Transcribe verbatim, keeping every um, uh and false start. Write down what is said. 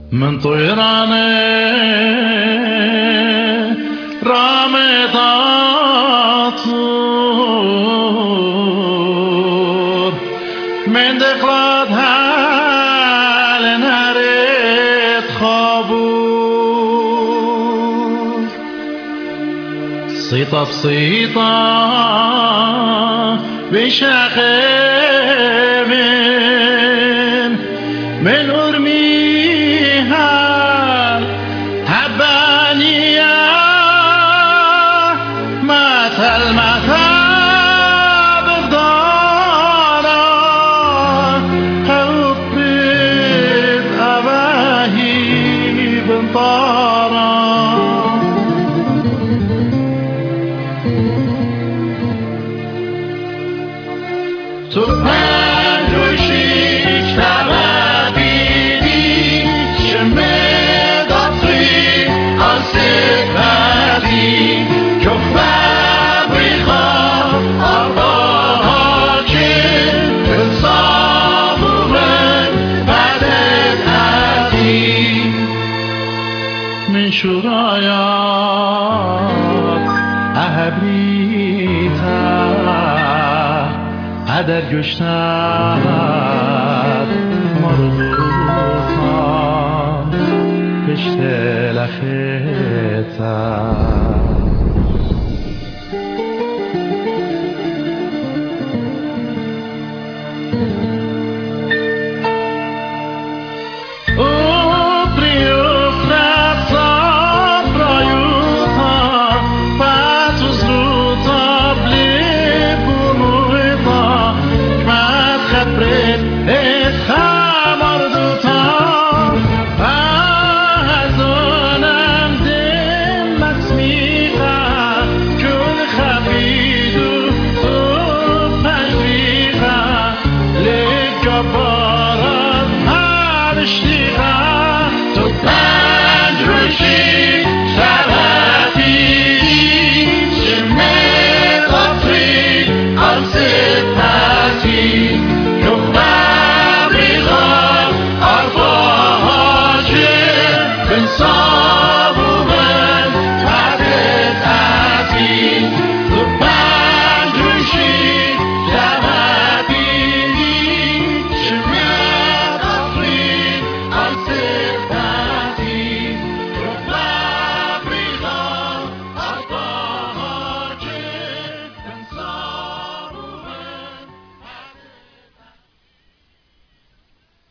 من طيرانه رامضاتور من دخلات حال نرد خابور صيطة بصيطة بشاخين من أرميها هبانية مثل مثل بغدارة حبت أباهي بنطارة تو پنج و شیش تبدیدی شمداتی آسیبتی که فبریخا آبا که بسابورن بدت هدی من شرایات اهبریتا هدر گشتد مربوطا پشت لخیتا She